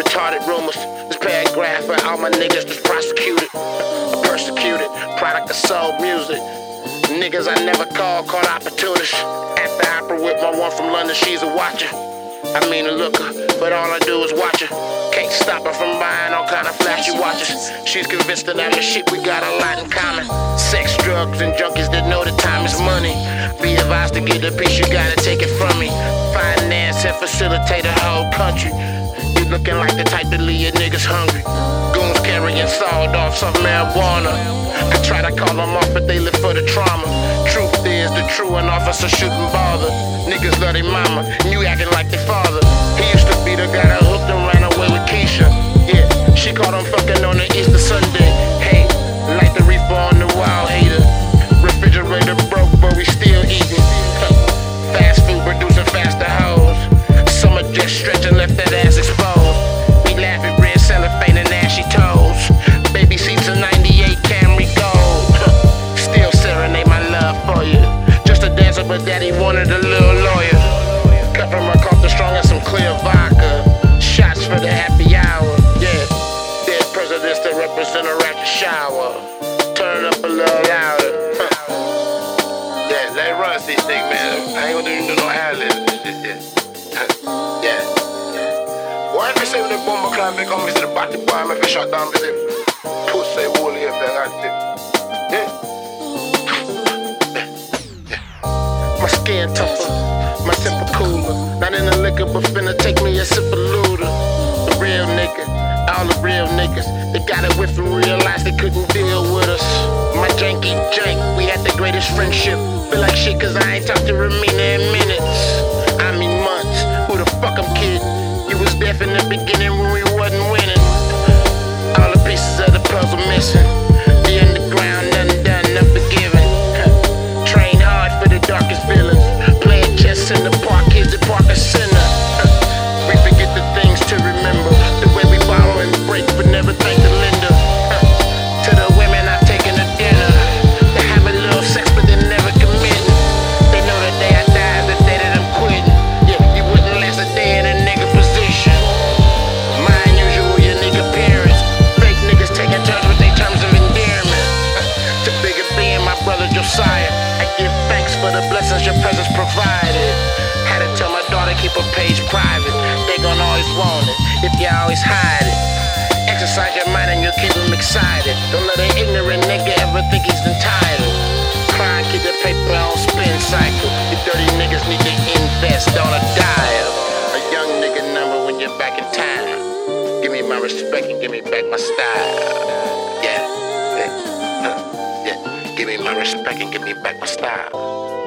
retarded rumors. This paragraph for all my niggas that's prosecuted, persecuted, product of soul music. Niggas I never caught opportunists. At the opera with my one from London, she's a watcher. I mean a looker, but all I do is watch her. Can't stop her from buying all kind of flashy watches. She's convinced that I'm the shit, we got a lot in common. Sex, drugs, and junkies that know the time is money. Be advised to get the piece, you gotta take it from me. Finance and facilitate the whole country. You looking like the type that leave your niggas hungry. Goons carrying sawed-offs of marijuana. I try to call them off, but they live for the trauma. Truth is, the truant officer shouldn't bother. Niggas love their mama, and you acting like their father. He used to be the guy that hooked and ran away with Keisha. Yeah, she caught him fucking on the Easter Sunday. Hey, like the reefer on the wild hater. Refrigerator broke, but we still eating. Fast food producing faster hoes. Summer just stretching, left that ass exposed. We laugh at red cellophane and ashy toes. Baby seats a 98 Camry Gold. Still serenade my love for you. Just a dancer, but daddy wanted a little lawyer. Cut from a Compton Strong and some clear vodka. Shots for the happy hour. Yeah, dead presidents that represent a rapture shower. Turn up a little louder. Yeah, let it run, C-Stick, man. I ain't gonna do no ad-libs and shit, yeah. Yeah. Why if you say when the bomber climb back on me to the body boy, I'm if I shut down with it. Pussy, woolly, if I got it. Yeah. My skin tougher, my temper cooler. Not in the liquor, but finna take me a sip of Luda. The real nigga, all the real niggas. They got it with and realized they couldn't deal with us. My janky jank, we had the greatest friendship. Feel like shit cause I ain't talked to Ramina in minutes. I mean months, who the fuck I'm kidding? You was deaf in the beginning when we wasn't winning. All the pieces of the puzzle missing. The underground, undone, unforgiven. Train hard for the darkest villains. Playing chess in the park, kids at Parker Center. We forget the things to remember. The way we borrow and break, but never thank the lender. To the women I've taken to dinner. They have a little sex, but they never committing. They know the day I die is the day that I'm quitting. Yeah, you wouldn't last a day in a nigga position. My unusual, unique appearance. Fake niggas taking turns with their terms of endearment. To bigger being my brother Josiah, I give thanks for the blessings your presence provided. Had to tell my daughter keep her page private. They gon' always want it if you always hide it. Exercise your mind and you'll keep them excited. Don't let an ignorant nigga ever think he's entitled. Try and keep the paper on spin cycle. You dirty niggas need to invest on a dial. A young nigga number when you're back in time. Give me my respect and give me back my style. Yeah, yeah, yeah. Give me my respect and give me back my style.